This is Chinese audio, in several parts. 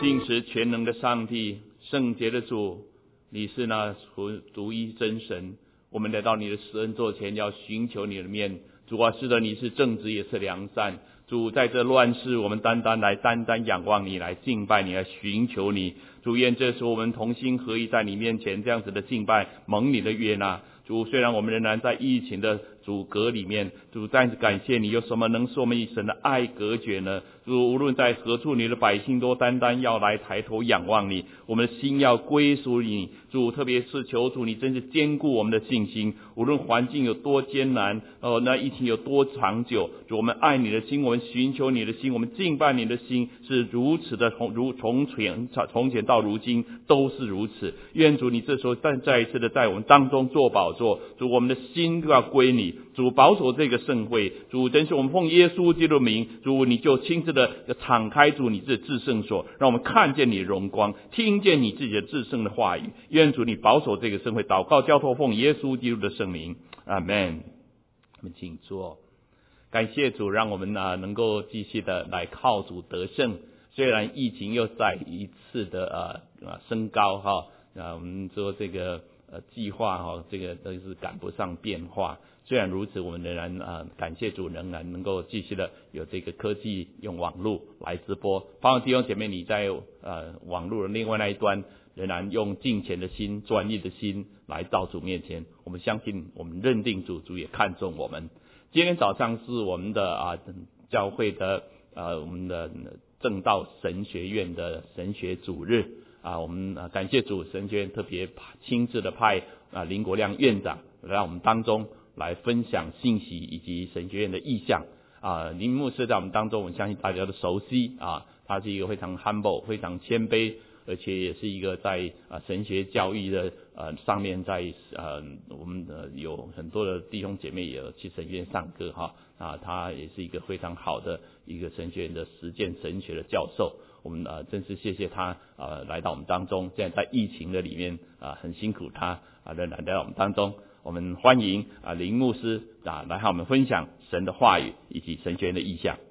信实全能的上帝，圣洁的主，你是那独一真神。我们来到你的施恩座前，要寻求你的面。主啊，是的，你是正直也是良善。主，在这乱世，我们单单仰望你，来敬拜你，来寻求你。主，愿这时候我们同心合意在你面前这样子的敬拜，蒙你的悦纳。主，虽然我们仍然在疫情的阻隔里面，主，再次感谢你，有什么能使我们与神的爱隔绝呢？主，无论在何处，你的百姓都单单要来抬头仰望你，我们的心要归属你。主，特别是求主你真是坚固我们的信心，无论环境有多艰难，那疫情有多长久，主，我们爱你的心，我们寻求你的心，我们敬拜你的心是如此的从前到如今都是如此。愿主你这时候再一次的在我们当中做宝座，主，我们的心都要归你。主，保守这个盛会，主，真是我们奉耶稣基督的名，主，你就亲自的敞开主你自己的至圣所，让我们看见你的荣光，听见你自己的至圣的话语。愿主你保守这个盛会，祷告交托奉耶稣基督的圣名，阿们。我们请坐。感谢主，让我们能够继续的来靠主得胜。虽然疫情又再一次的升高哈，我们说这个计划哈，这个都是赶不上变化。虽然如此，我们仍然感谢主，仍然能够继续的有这个科技用网络来直播。盼望弟兄姐妹，你在网络的另外那一端，仍然用敬虔的心、专一的心来到主面前。我们相信，我们认定主也看重我们。今天早上是我们的教会的我们的正道神学院的神学主日我们感谢主，神学院特别亲自的派林国亮院长来我们当中来分享信息以及神学院的意向林牧师在我们当中，我相信大家都熟悉他是一个非常 humble 非常谦卑，而且也是一个在神学教育的上面在我们有很多的弟兄姐妹也有去神学院上课他也是一个非常好的一个神学院的实践神学的教授。我们真是谢谢他来到我们当中，现在在疫情的里面很辛苦他仍然来到我们当中。我们欢迎林牧师来和我们分享神的话语以及神学院的意向。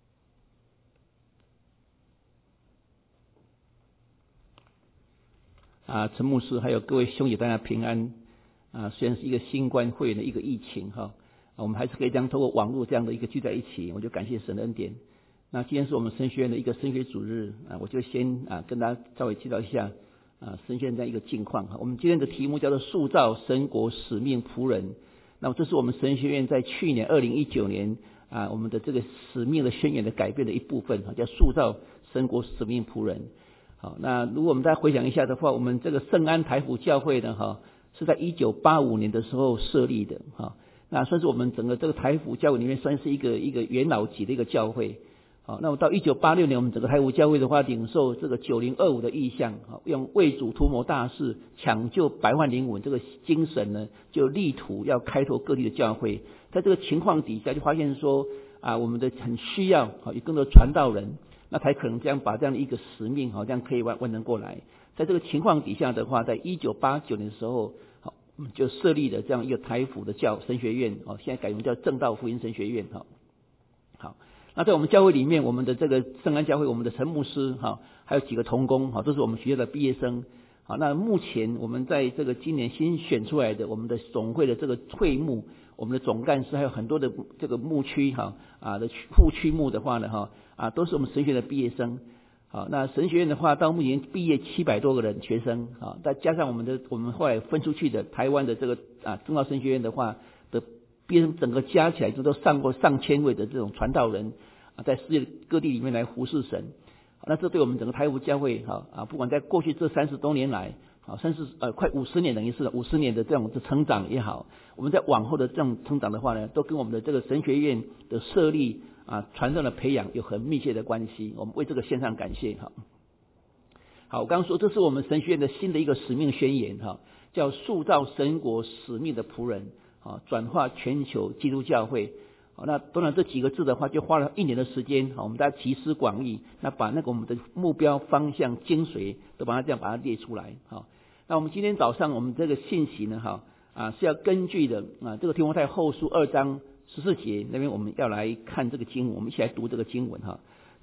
陈牧师还有各位兄弟大家平安虽然是一个新冠肺炎的一个疫情我们还是可以这样透过网络这样的一个聚在一起，我就感谢神的恩典。那今天是我们神学院的一个神学主日我就先跟大家稍微介绍一下神学院这样一个境况我们今天的题目叫做塑造神国使命仆人。那么这是我们神学院在去年2019年我们的这个使命的宣言的改变的一部分叫塑造神国使命仆人。好，那如果我们大家回想一下的话，我们这个圣安台府教会呢是在1985年的时候设立的那算是我们整个这个台府教会里面算是一个元老级的一个教会。好，那么到1986年，我们整个台府教会的话，领受这个9025的意向用为主图谋大事，抢救百万灵魂这个精神呢，就力图要开拓各地的教会。在这个情况底下，就发现说我们的很需要有更多传道人，那才可能这样把这样的一个使命这样可以完成过来。在这个情况底下的话，在1989年的时候我们就设立了这样一个台府的神学院现在改名叫正道福音神学院好，那在我们教会里面，我们的这个圣安教会，我们的陈牧师还有几个同工都是我们学校的毕业生。好，那目前我们在这个今年新选出来的我们的总会的这个会牧，我们的总干事还有很多的这个牧区的副区牧的话呢都是我们神学院的毕业生。好，那神学院的话，到目前毕业700多个人学生再加上我们后来分出去的台湾的这个中道神学院的话的毕业生，整个加起来都上过上千位的这种传道人在世界各地里面来服侍神。那这对我们整个台府教会不管在过去这30多年来甚至快50年，等于是50年的这种成长也好，我们在往后的这种成长的话呢，都跟我们的这个神学院的设立传道的培养有很密切的关系。我们为这个献上感谢好，我刚刚说这是我们神学院的新的一个使命宣言叫塑造神国使命的仆人转化全球基督教会。那当然这几个字的话就花了1年的时间我们大家集思广益，那把那个我们的目标方向精髓都把它列出来那我们今天早上我们这个信息呢是要根据的这个提摩太后书2章14节那边，我们要来看这个经文，我们一起来读这个经文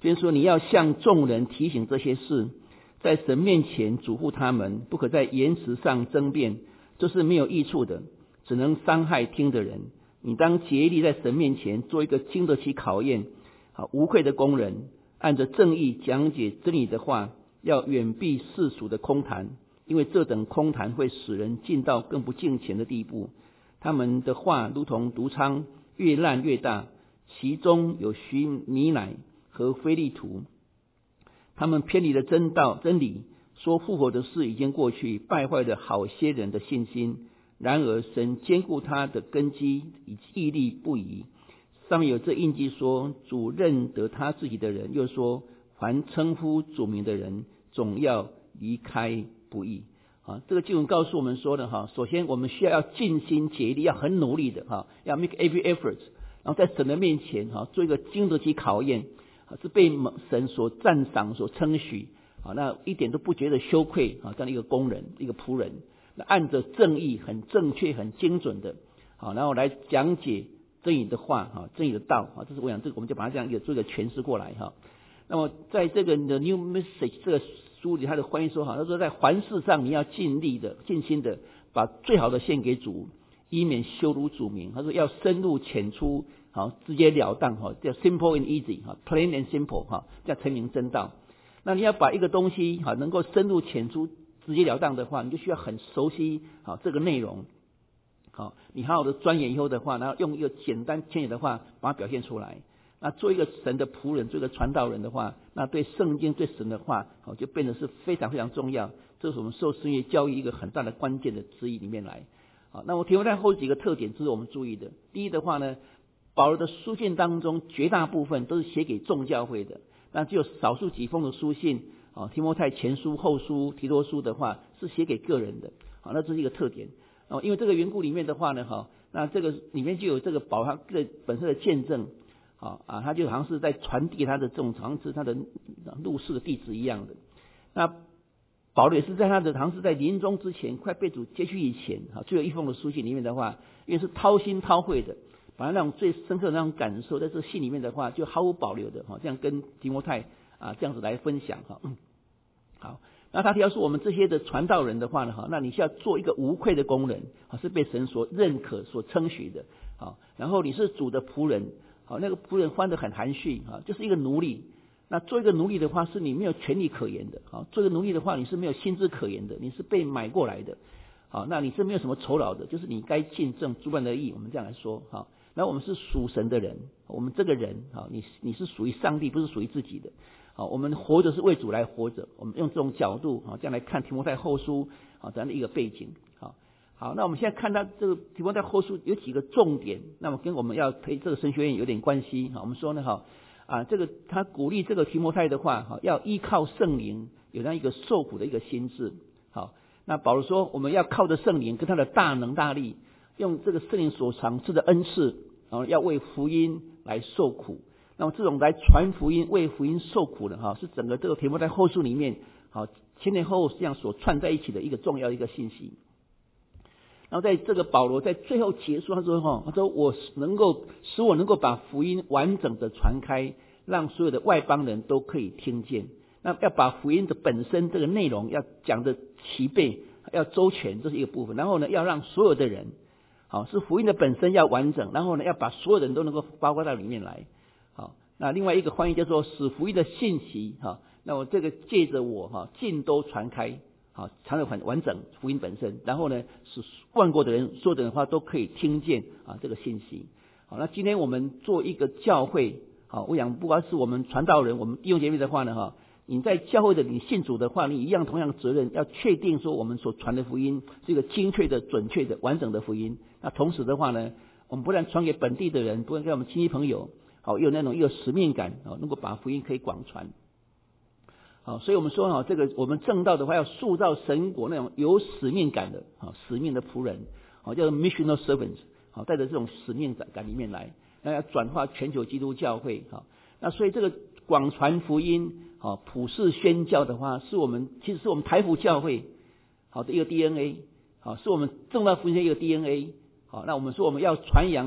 就是说你要向众人提醒这些事，在神面前嘱咐他们，不可在言辞上争辩，这是没有益处的，只能伤害听的人。你当竭力在神面前做一个经得起考验无愧的工人，按着正义讲解真理的话，要远避世俗的空谈，因为这等空谈会使人进到更不敬虔的地步。他们的话如同毒疮，越烂越大，其中有许米乃和非利图。他们偏离了真理，说复活的事已经过去，败坏了好些人的信心。然而神坚固他的根基，屹立不移。上面有这印记说，主认得他自己的人，又说凡称呼主名的人总要离开不义。这个经文告诉我们说的首先我们需要尽心竭力，要很努力的要 make every effort， 然后在神的面前做一个经得起考验，是被神所赞赏所称许，那一点都不觉得羞愧这样的一个工人，一个仆人，那按着正义很正确很精准的然后来讲解真理的话真理的道这是我想这个我们就把它这样做一个诠释过来那么在这个 The New Message 这个书里，他的翻译说他说在凡事上你要尽心的把最好的献给主，以免羞辱主名。他说要深入浅出直截了当叫 simple and easy plain and simple 这样成明真道。那你要把一个东西能够深入浅出直截了当的话，你就需要很熟悉这个内容你好好的钻研以后的话，然后用一个简单浅显的话把它表现出来。那做一个神的仆人，做一个传道人的话，那对圣经对神的话就变得是非常非常重要。这是我们受圣业教育一个很大的关键的之一里面来那我提出来后几个特点这是我们注意的。第一的话呢，保罗的书信当中绝大部分都是写给众教会的，那只有少数几封的书信提摩太前书后书提多书的话是写给个人的那这是一个特点因为这个缘故里面的话呢那这个里面就有这个保罗他本身的见证他就好像是在传递他的这种好像是他的入世的弟子一样的。那保罗也是在他的好像是在临终之前快被主接去以前最后一封的书信里面的话，因为是掏心掏肺的把那种最深刻的那种感受在这信里面的话就毫无保留的这样跟提摩太这样子来分享好，那他提到说我们这些的传道人的话呢那你需要做一个无愧的工人是被神所认可所称许的然后你是主的仆人那个仆人翻得很含蓄就是一个奴隶。那做一个奴隶的话是你没有权利可言的做一个奴隶的话你是没有薪资可言的，你是被买过来的那你是没有什么酬劳的，就是你该尽正诸般的义，我们这样来说那我们是属神的人，我们这个人你是属于上帝，不是属于自己的我们活着是为主来活着，我们用这种角度这样来看提摩太后书这样的一个背景好，那我们现在看到这个提摩太后书有几个重点，那么跟我们要推这个神学院有点关系我们说呢这个他鼓励这个提摩太的话要依靠圣灵，有这样一个受苦的一个心智那保罗说我们要靠着圣灵跟他的大能大力，用这个圣灵所赏赐的恩赐要为福音来受苦。那么这种来传福音为福音受苦的是整个这个提摩太后书里面前前后后这样所串在一起的一个重要的一个信息。然后在这个保罗在最后结束他说我能够把福音完整的传开，让所有的外邦人都可以听见。那要把福音的本身这个内容要讲的齐备，要周全，这是一个部分。然后呢要让所有的人是福音的本身要完整，然后呢要把所有人都能够包括到里面来那另外一个翻译叫做使福音的信息那我这个借着我尽都传开才能完整福音本身，然后呢使万国的人所有的人话都可以听见这个信息那今天我们做一个教会我想不管是我们传道人我们弟兄姐妹的话呢你在教会的你信主的话，你一样同样的责任要确定说我们所传的福音是一个精确的准确的完整的福音。那同时的话呢我们不但传给本地的人，不但给我们亲戚朋友有那种一个使命感能够把福音可以广传所以我们说这个我们正道的话要塑造神国那种有使命感的使命的仆人叫做 missional servants 带着这种使命感里面来，那要转化全球基督教会那所以这个广传福音普世宣教的话其实是我们台福教会的一个 DNA 是我们正道福音的一个 DNA 那我们说我们要传扬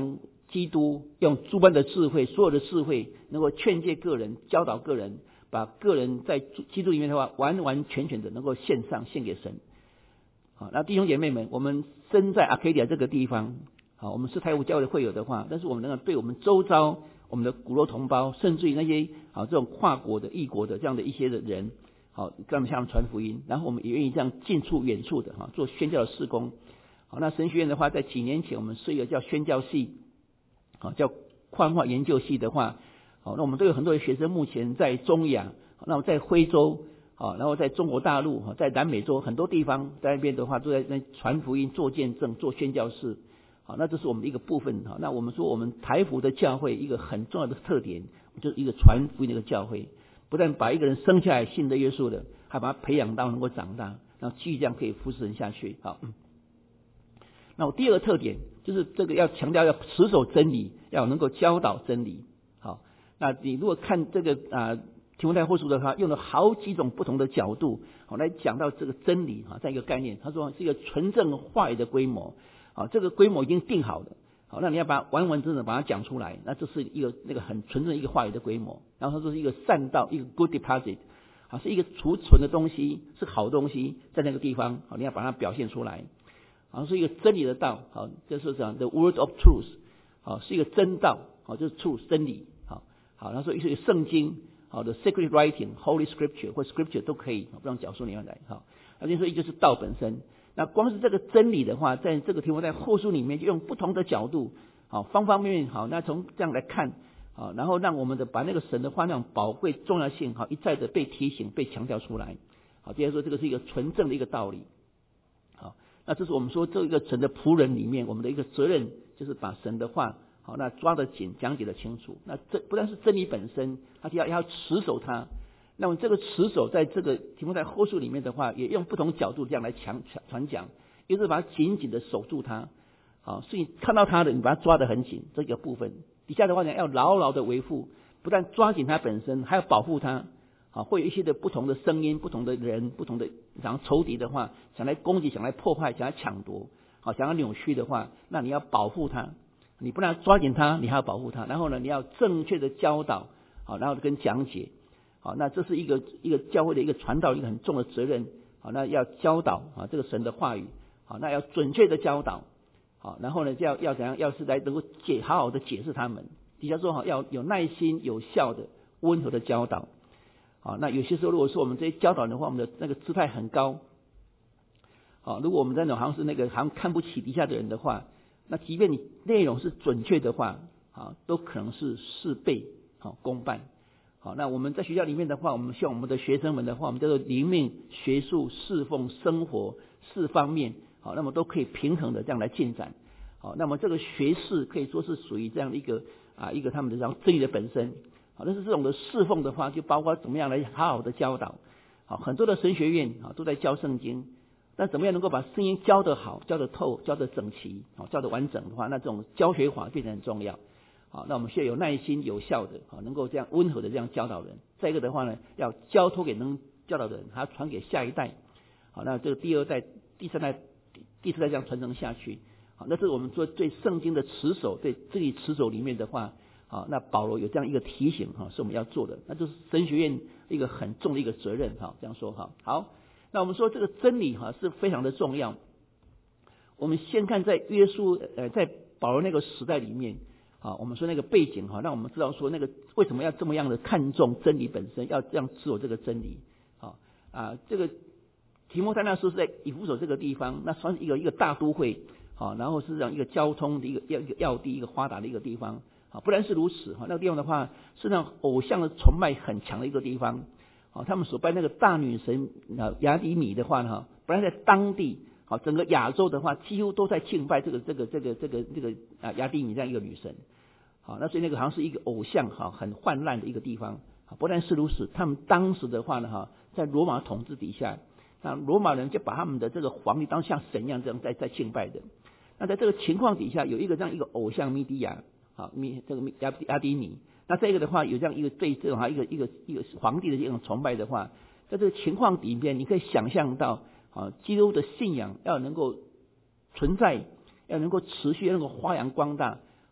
基督用诸般的智慧，所有的智慧能够劝诫个人，教导个人，把个人在基督里面的话，完完全全的能够献给神。好，那弟兄姐妹们，我们身在阿卡迪亚这个地方，好，我们是台湖教会的会友的话，但是我们能够对我们周遭我们的骨肉同胞，甚至于那些好这种跨国的、异国的这样的一些的人，好，跟他们向他们传福音，然后我们也愿意这样近处远处的哈做宣教的事工。好，那神学院的话，在几年前我们是一个叫宣教系，好，叫跨文化研究系的话，好，那我们都有很多的学生目前在中亚，那么在非洲，好，然后在中国大陆，在南美洲很多地方，在那边的话都在那传福音、做见证、做宣教士。好，那这是我们的一个部分。好，那我们说我们台福的教会一个很重要的特点，就是一个传福音的一个教会，不但把一个人生下来信的耶稣的，还把他培养到能够长大，然后继续这样可以服侍人下去。好，那我第二个特点就是这个要强调要持守真理，要能够教导真理。好，那你如果看这个提摩太后书的话，用了好几种不同的角度，好来讲到这个真理这样一个概念。他说是一个纯正话语的规模，好，这个规模已经定好了，好，那你要把它完完整整把它讲出来，那这是一个那个很纯正的一个话语的规模。然后他说是一个善道，一个 good deposit， 好，是一个储存的东西，是好东西，在那个地方，好，你要把它表现出来。好，是一个真理的道，好，就是讲 the word of truth， 好，是一个真道，好，就是 truth 真理，好，然后说是一个圣经，好的 sacred writing、holy scripture 或 scripture 都可以，不用角说你要来，好，那就说就是道本身。那光是这个真理的话，在这个题目在后书里面就用不同的角度，好，方方面面，好，那从这样来看，好，然后让我们的把那个神的话那种宝贵重要性，好，一再的被提醒、被强调出来，好，接着说这个是一个纯正的一个道理。那这是我们说这个神的仆人里面，我们的一个责任就是把神的话，好，那抓得紧，讲解得清楚。那这不但是真理本身，他要持守它。那么这个持守在这个题目在后书里面的话，也用不同角度这样来传讲，一个是把它紧紧的守住它，好，所以看到它的你把它抓得很紧，这个部分底下的话呢要牢牢的维护，不但抓紧它本身，还要保护它。好，会有一些的不同的声音、不同的人、不同的然后仇敌的话，想来攻击、想来破坏、想来抢夺，好，想要扭曲的话，那你要保护他，你不能抓紧他，你还要保护他。然后呢，你要正确的教导，好，然后跟讲解，好，那这是一个教会的一个传道一个很重的责任，好，那要教导啊这个神的话语，好，那要准确的教导，好，然后呢要怎样？要是来能够好好的解释他们。底下说好要有耐心、有效的、温和的教导。好，那有些时候如果说我们这些教导人的话，我们的那个姿态很高，好，如果我们在那种好像是那个好像看不起底下的人的话，那即便你内容是准确的话，好，都可能是事倍功半。好，那我们在学校里面的话，我们希望我们的学生们的话，我们叫做灵命、学术、侍奉、生活4方面，好，那么都可以平衡的这样来进展。好，那么这个学士可以说是属于这样的一个他们的这样真理的本身。好，但是这种的侍奉的话，就包括怎么样来好好的教导。好，很多的神学院都在教圣经，但怎么样能够把圣经教得好、教得透、教得整齐、教得完整的话，那这种教学法变得很重要。好，那我们需要有耐心、有效的，能够这样温和的这样教导人。再一个的话呢，要交托给能教导的人，还要传给下一代。好，那这个第2代、第3代、第4代这样传承下去。好，那是我们做对圣经的持守，对这里持守里面的话。好，那保罗有这样一个提醒是我们要做的，那就是神学院一个很重的一个责任这样说好，那我们说这个真理是非常的重要。我们先看在约书在保罗那个时代里面，我们说那个背景让我们知道说那个为什么要这么样的看重真理本身，要这样持守这个真理。这个提摩太那时候是在以弗所这个地方，那算是一个大都会，然后是这样一个交通的一个要地，一个发达的一个地方。不然是如此，那个地方的话是让偶像的崇拜很强的一个地方。他们所拜那个大女神雅底米的话呢，不然在当地整个亚洲的话几乎都在敬拜这个雅底米这样一个女神。那所以那个好像是一个偶像很泛滥的一个地方。不但是如此，他们当时的话呢在罗马统治底下，那罗马人就把他们的这个皇帝当像神一样这样在敬拜的。那在这个情况底下，有这样一个偶像米底亚。这个雅底米，那这个的话有这样一个对这种一个皇帝的这种崇拜的话，在这个情况里面，你可以想象到基督的信仰要能够存在，要能够持续，要能够发扬光大，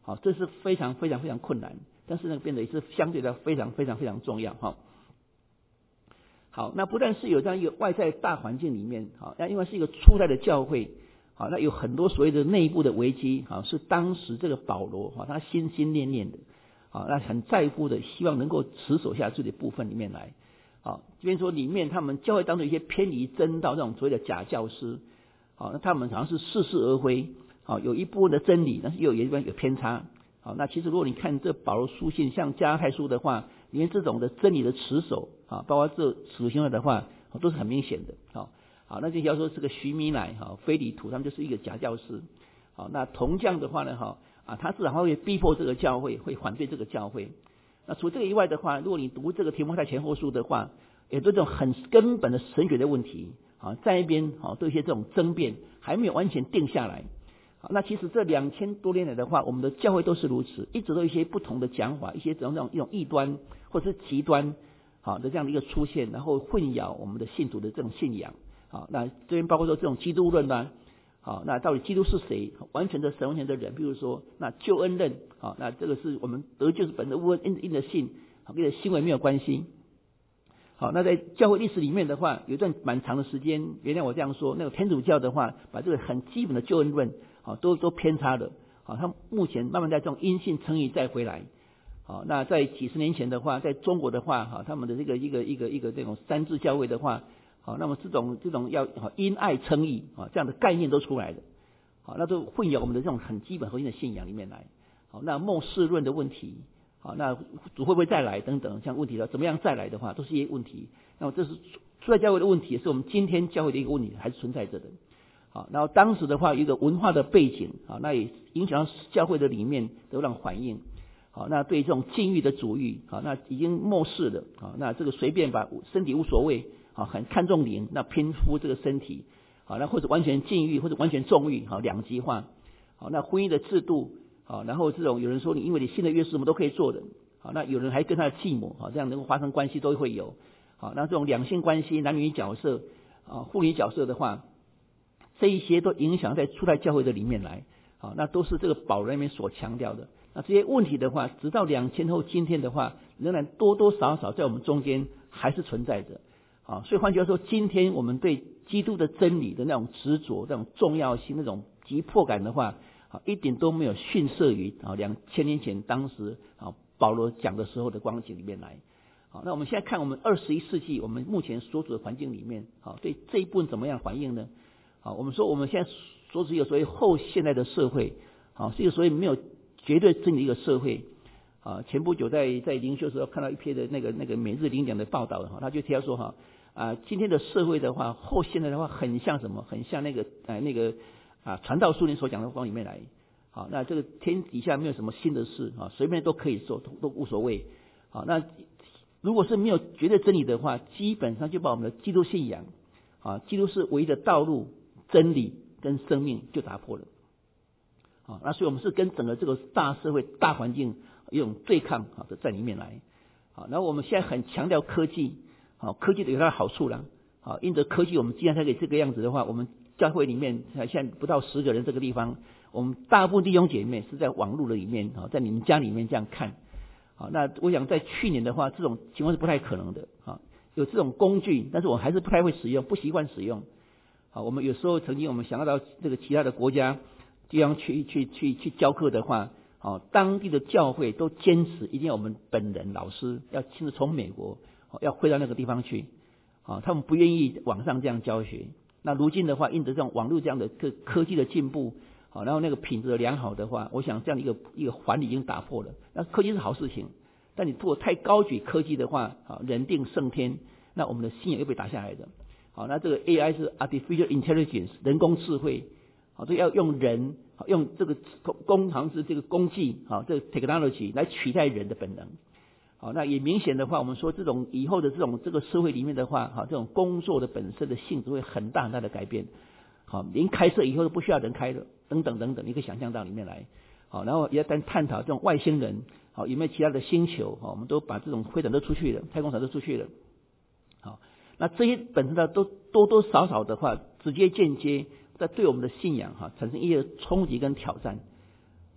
好，这是非常非常非常困难，但是呢，变得也是相对的非常非常非常重要哈。好，那不但是有这样一个外在大环境里面，好，那因为是一个初代的教会，好，那有很多所谓的内部的危机，好，是当时这个保罗哈他心心念念的，好，那很在乎的，希望能够持守下这的部分里面来。好，这边说里面他们教会当中有一些偏离真道这种所谓的假教师，好，那他们好像是似是而非，好，有一部分的真理，但是又有一部分有偏差。好，那其实如果你看这保罗书信，像加拉太书的话，里面这种的真理的持守啊，包括这使徒行传的话，都是很明显的。好，那就要说这个徐米乃非礼图，他们就是一个假教师。好，那铜匠的话呢，他至少会逼迫这个教会，会反对这个教会。那除这个以外的话，如果你读这个提摩太前后书的话，也对这种很根本的神学的问题，在一边对一些这种争辩还没有完全定下来。那其实这2000多年来的话，我们的教会都是如此，一直都有一些不同的讲法，一些这种一种异端或者是极端的这样的一个出现，然后混淆我们的信徒的这种信仰。好，那这边包括说这种基督论呢，好，那到底基督是谁？完全的神完全的人，比如说那救恩论，好，那这个是我们得救是本着无因的信，好，跟行为没有关系。好，那在教会历史里面的话，有一段蛮长的时间，原谅我这样说，那个天主教的话，把这个很基本的救恩论，好，都偏差了。好，他目前慢慢在这种因信称义再回来。好，那在几十年前的话，在中国的话，哈，他们的这个一个这种三自教会的话，好，那么这种要因爱称义啊，这样的概念都出来了。好，那都混淆我们的这种很基本核心的信仰里面来。好，那末世论的问题。好，那主会不会再来等等，像问题的怎么样再来的话，都是一些问题。那么这是初代教会的问题，也是我们今天教会的一个问题，还是存在着的。好，然后当时的话，一个文化的背景，好，那也影响到教会的里面得到反应。好，那对这种禁欲的主义，好，那已经末世了。好，那这个随便把身体无所谓，好，很看重灵，那偏忽这个身体，好，那或者完全禁欲，或者完全纵欲，好，两极化。好，那婚姻的制度。好，然后这种有人说你因为你信的约什么都可以做的，好，那有人还跟他的继母，好，这样能够发生关系都会有，好，那这种两性关系、男女角色，妇女角色的话，这一些都影响在初代教会的里面来，好，那都是这个保罗那边所强调的。那这些问题的话，直到2000后今天的话，仍然多多少少在我们中间还是存在着，好，所以换句话说，今天我们对基督的真理的那种执着、那种重要性、那种急迫感的话，一点都没有逊色于2000年前当时保罗讲的时候的光景里面来。好，那我们现在看我们21世纪我们目前所处的环境里面，好，对这一部分怎么样反应呢？好，我们说我们现在所处一个所谓后现代的社会，好，是一个所谓没有绝对真理的一个社会。前不久在灵修的时候看到一篇的那个每日灵讲的报道，他就提到说今天的社会的话，后现代的话很像什么？很像那个传道书里所讲的往里面来。好，那这个天底下没有什么新的事随便都可以做，都无所谓。好，那如果是没有绝对真理的话，基本上就把我们的基督信仰基督是唯一的道路、真理跟生命就打破了。好，那所以我们是跟整个这个大社会、大环境一种对抗在里面来。好，然后我们现在很强调科技，好，科技有它的好处啦。好，因着科技，我们既然才可以这个样子的话，我们教会里面现在不到10个人这个地方，我们大部分弟兄姐妹是在网络的里面，在你们家里面这样看。好，那我想在去年的话，这种情况是不太可能的。有这种工具，但是我还是不太会使用，不习惯使用。好，我们有时候曾经我们想到这个其他的国家地方去教课的话，当地的教会都坚持一定要我们本人老师要亲自从美国要汇到那个地方去。他们不愿意网上这样教学。那如今的话，因着这种网络这样的科技的进步，然后那个品质的良好的话，我想这样的一个环已经打破了。那科技是好事情，但你如果太高举科技的话，人定胜天，那我们的信仰又被打下来的。好，那这个 AI 是 artificial intelligence 人工智慧，好，这要用人用这个这个工具这个 technology 来取代人的本能。好，那也明显的话，我们说这种以后的这个社会里面的话，这种工作的本身的性质会很大的改变。好，连开车以后都不需要人开了，等等等等，你可以想象到里面来。好，然后也在探讨这种外星人，好，有没有其他的星球？好，我们都把这种飞船都出去了，太空船都出去了。好，那这些本身的都多多少少的话，直接间接在对我们的信仰产生一些冲击跟挑战。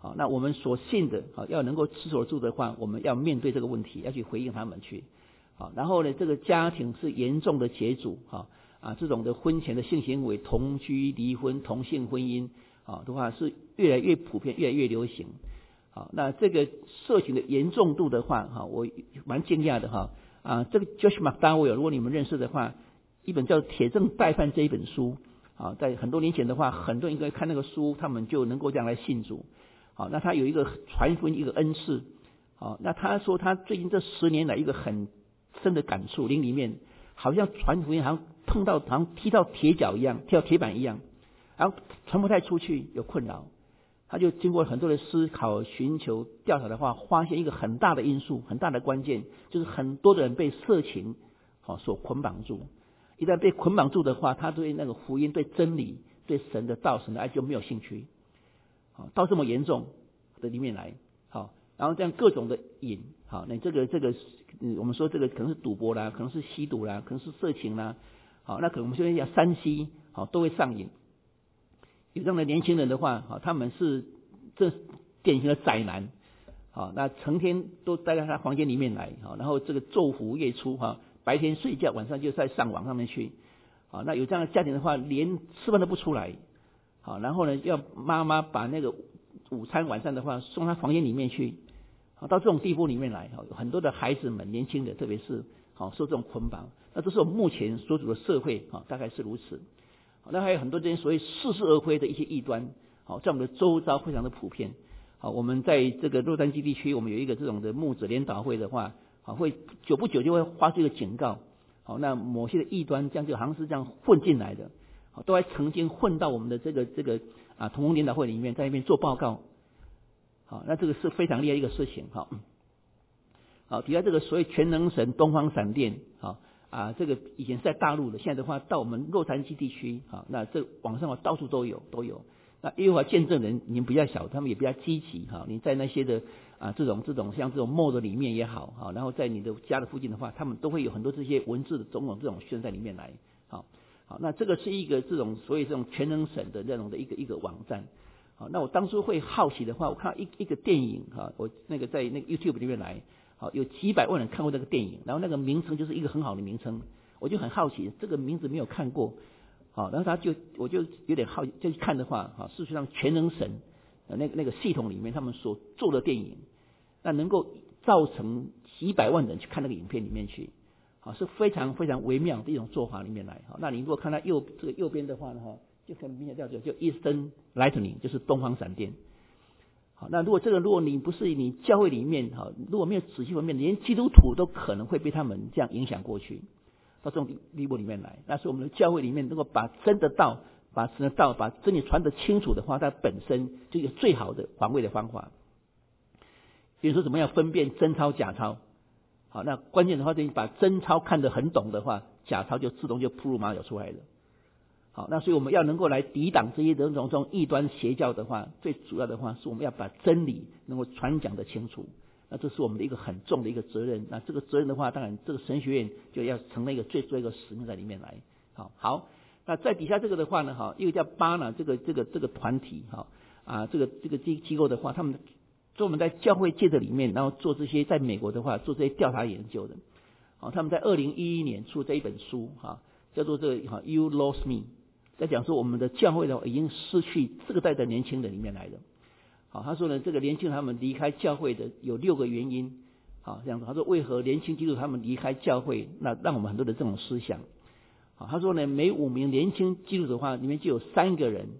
好，那我们所信的，好，要能够持守住的话，我们要面对这个问题，要去回应他们去。好，然后呢，这个家庭是严重的结组，这种的婚前的性行为、同居、离婚、同性婚姻，的话是越来越普遍，越来越流行。好，那这个社群的严重度的话，我蛮惊讶的这个 Josh McDowell， 如果你们认识的话，一本叫《铁证待犯》这一本书，在很多年前的话，很多人应该看那个书，他们就能够这样来信主。好，那他有一个传福音一个恩赐。好，那他说他最近这10年来一个很深的感触，灵里面好像传福音好像碰到好像踢到铁脚一样，踢到铁板一样，然后传不太出去，有困扰。他就经过很多的思考、寻求、调查的话，发现一个很大的因素、很大的关键，就是很多的人被色情所捆绑住。一旦被捆绑住的话，他对那个福音、对真理、对神的道、神的爱就没有兴趣。到这么严重的里面来，然后这样各种的瘾，那这个我们说这个可能是赌博啦，可能是吸毒啦，可能是色情啦，那可能我们现在要3C，都会上瘾。有这样的年轻人的话，他们是这典型的宅男，那成天都待在他房间里面来，然后这个昼伏夜出，白天睡觉，晚上就在上网上面去，那有这样的家庭的话，连吃饭都不出来，然后呢，要妈妈把那个午餐晚餐的话送他房间里面去，到这种地步里面来，很多的孩子们年轻的，特别是受这种捆绑，那这是我们目前所处的社会，大概是如此。那还有很多这些所谓似是而非的一些异端，在我们的周遭非常的普遍。我们在这个洛杉矶地区，我们有一个这种的牧者联导会的话，会久不久就会发出一个警告，那某些的异端这样就好像是这样混进来的，都还曾经混到我们的这个同工联导会里面，在那边做报告。那这个是非常厉害一个事情。底下这个所谓全能神东方闪电，这个以前是在大陆的，现在的话到我们洛杉矶地区，那这网上到处都有。那耶和华见证人，你们比较小，他们也比较积极，你在那些的这种像这种 mode 里面也好，然后在你的家的附近的话，他们都会有很多这些文字的种种这种宣在里面来。好，那这个是一个这种所谓这种全能神的那种的一个网站。好，那我当初会好奇的话，我看到一个电影，我那个在那个 YouTube 里面来，有几百万人看过那个电影，然后那个名称就是一个很好的名称，我就很好奇，这个名字没有看过，然后我就有点好奇，就去看的话，事实上全能神那个系统里面他们所做的电影，那能够造成几百万人去看那个影片里面去，是非常非常微妙的一种做法里面来。那你如果看到这个右边的话呢，就很明显叫做 Eastern Lightning， 就是东方闪电。好，那如果你不是你教会里面，如果没有仔细分辨，连基督徒都可能会被他们这样影响过去，到这种地步里面来。那是我们的教会里面，如果把真的道、把神的道、把真理传得清楚的话，它本身就有最好的防卫的方法。比如说怎么样分辨真钞假钞。好，那关键的话，就是把真钞看得很懂的话，假钞就自动就扑入马脚出来了。好，那所以我们要能够来抵挡这些这种异端邪教的话，最主要的话是我们要把真理能够传讲得清楚。那这是我们的一个很重的一个责任。那这个责任的话，当然这个神学院就要成了一个最做一个使命在里面来。好，那在底下这个的话呢，一个叫巴拿这个团体，这个机构的话，他们专门在教会界的里面，然后做这些在美国的话做这些调查研究的。好，他们在2011年出这一本书，叫做这个You Lost Me。在讲说我们的教会呢已经失去这个代的年轻人里面来的。好，他说呢，这个年轻人他们离开教会的有6个原因。好，这样子，他说为何年轻基督徒他们离开教会，那让我们很多的这种思想。好，他说呢，每5名年轻基督徒的话，里面就有3个人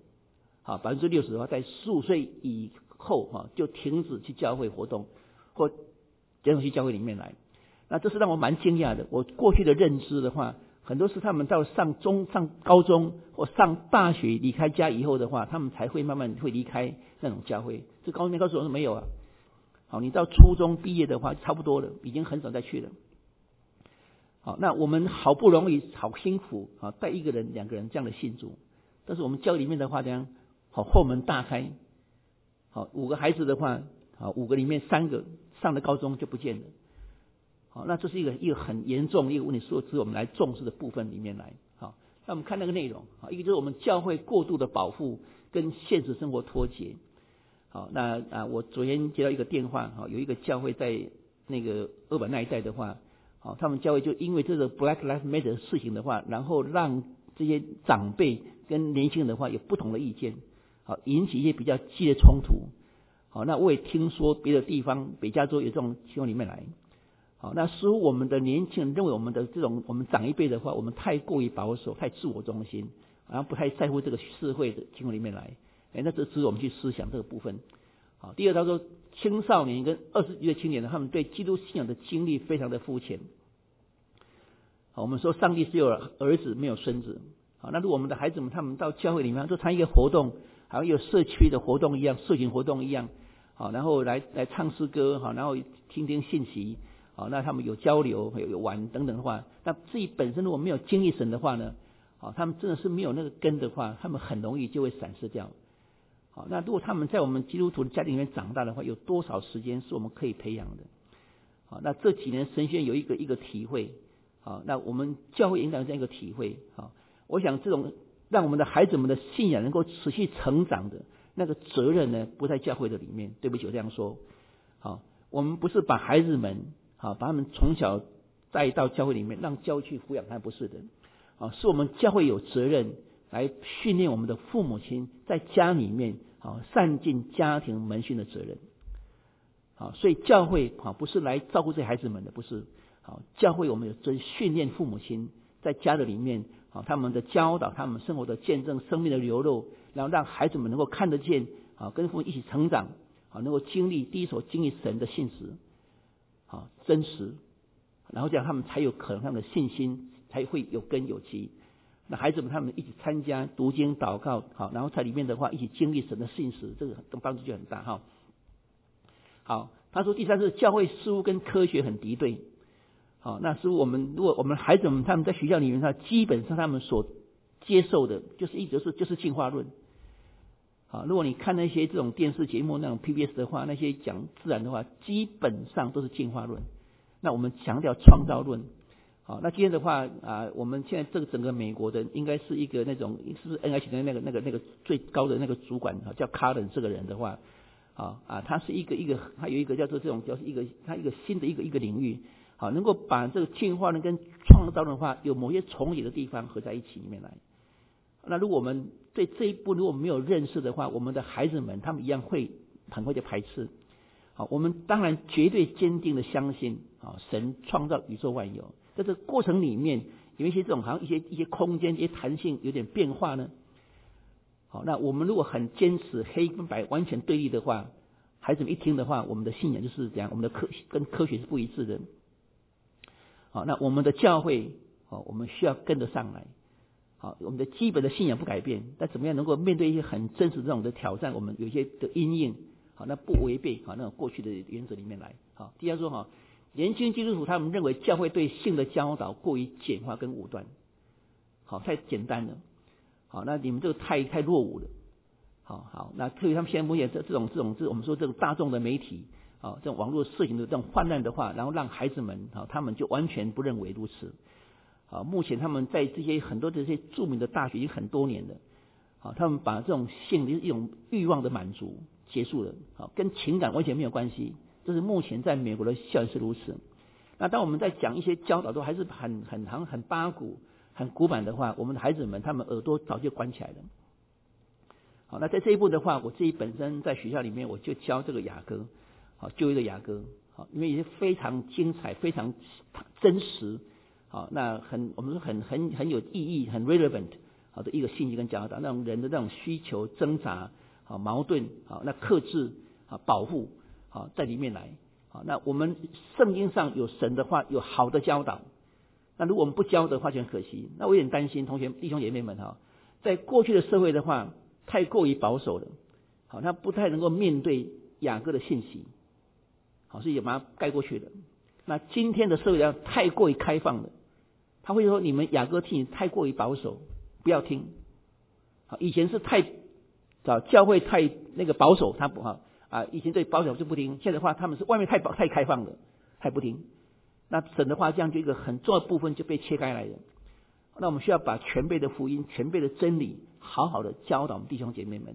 ，60%的话在15岁以后就停止去教会活动，或减少去教会里面来。那这是让我蛮惊讶的。我过去的认知的话，很多是他们到上高中或上大学离开家以后的话，他们才会慢慢会离开那种教会。这高中告诉我说没有啊。好，你到初中毕业的话差不多了，已经很少再去了。好，那我们好不容易好辛苦带1个人2个人这样的信主，但是我们教里面的话这样后门大开，好5个孩子的话，5个里面3个上了高中就不见了。好，那这是一个很严重的一个问题，所以我们来重视的部分里面来。好，那我们看那个内容，一个就是我们教会过度的保护跟现实生活脱节。 好，那我昨天接到一个电话，有一个教会在那个二本那一带的话，他们教会就因为这个 Black Lives Matter 的事情的话，然后让这些长辈跟年轻人的话有不同的意见，好，引起一些比较激烈的冲突。好，那我也听说别的地方北加州有这种情况里面来。好，那似乎我们的年轻人认为我们的这种我们长一辈的话，我们太过于保守，太自我中心，然后不太在乎这个社会的情况里面来。那这值得我们去思想这个部分。好，第二，他说青少年跟20几岁青年呢，他们对基督信仰的经历非常的肤浅。好，我们说上帝只有儿子没有孙子。好，那如果我们的孩子们他们到教会里面就参与一个活动，好像有社区的活动一样，社群活动一样，好，然后来唱诗歌，好，然后听听信息，好，那他们有交流，有玩等等的话，那自己本身如果没有经历神的话呢，好，他们真的是没有那个根的话，他们很容易就会闪失掉。好，那如果他们在我们基督徒的家庭里面长大的话，有多少时间是我们可以培养的？好，那这几年神学院有一个体会，好，那我们教会引导这样一个体会，好，我想这种让我们的孩子们的信仰能够持续成长的那个责任呢，不在教会的里面。对不起，我这样说，好，我们不是把孩子们好把他们从小带到教会里面，让教会去抚养他们，不是的，好，是我们教会有责任来训练我们的父母亲在家里面好善尽家庭门训的责任。好，所以教会好不是来照顾这些孩子们的，不是。好，教会我们有责训练父母亲在家的里面，好，他们的教导，他们生活的见证，生命的流露，然后让孩子们能够看得见，好，跟父母一起成长，好，能够经历第一手经历神的信实，好，真实，然后这样他们才有可能他们的信心才会有根有基。那孩子们他们一起参加读经祷告，好，然后在里面的话一起经历神的信实，这个帮助就很大哈。好，他说第三是教会似乎跟科学很敌对。好，那是我们如果我们孩子们他们在学校里面，他基本上他们所接受的就是一直就是进化论。好，如果你看那些这种电视节目那种 PBS 的话，那些讲自然的话，基本上都是进化论。那我们强调创造论。好，那今天的话我们现在这个整个美国的应该是一个那种是不是 NIH 的那个最高的那个主管叫 Carden 这个人的话，他是一个他有一个叫做这种就是他一个新的一个领域，好，能够把这个进化论跟创造论的话有某些重叠的地方合在一起里面来。那如果我们对这一步如果没有认识的话，我们的孩子们他们一样会很快就排斥。好，我们当然绝对坚定的相信神创造宇宙万有，在这个过程里面有一些这种好像一些空间一些弹性有点变化呢。好，那我们如果很坚持黑跟白完全对立的话，孩子们一听的话，我们的信仰就是这样，我们的跟科学是不一致的。好，那我们的教会我们需要跟得上来。好，我们的基本的信仰不改变，但怎么样能够面对一些很真实这种的挑战，我们有一些的因应，好，那不违背那种过去的原则里面来。好，第二说年轻基督徒他们认为教会对性的教导过于简化跟武断，好，太简单了。好，那你们这个太落伍了。好，那特别他们现在目前这种我们说这种大众的媒体，这种网络摄影的这种泛滥的话，然后让孩子们他们就完全不认为如此。好，目前他们在这些很多这些著名的大学已经很多年了。好，他们把这种性的一种欲望的满足结束了。好，跟情感完全没有关系。这是目前在美国的校园是如此。那当我们在讲一些教导都还是很八股、很古板的话，我们的孩子们他们耳朵早就关起来了。好，那在这一步的话，我自己本身在学校里面我就教这个雅歌，好，就一个雅歌，好，因为也是非常精彩、非常真实。好，那我们说很有意义、很 relevant 好的一个信息跟教导，那种人的那种需求、挣扎、好矛盾、好那克制、好保护、好在里面来。好，那我们圣经上有神的话，有好的教导。那如果我们不教的话，就很可惜。那我有点担心弟兄姐妹们在过去的社会的话，太过于保守了。好，他不太能够面对雅各的信息，好，所以把它盖过去了。那今天的社会要太过于开放了。他会说你们雅各听太过于保守，不要听。好，以前是教会太那个保守，他不以前对保守就不听，现在的话他们是外面太开放了，太不听。那神的话这样就一个很重要的部分就被切开来了。那我们需要把全备的福音、全备的真理好好的教导我们弟兄姐妹们。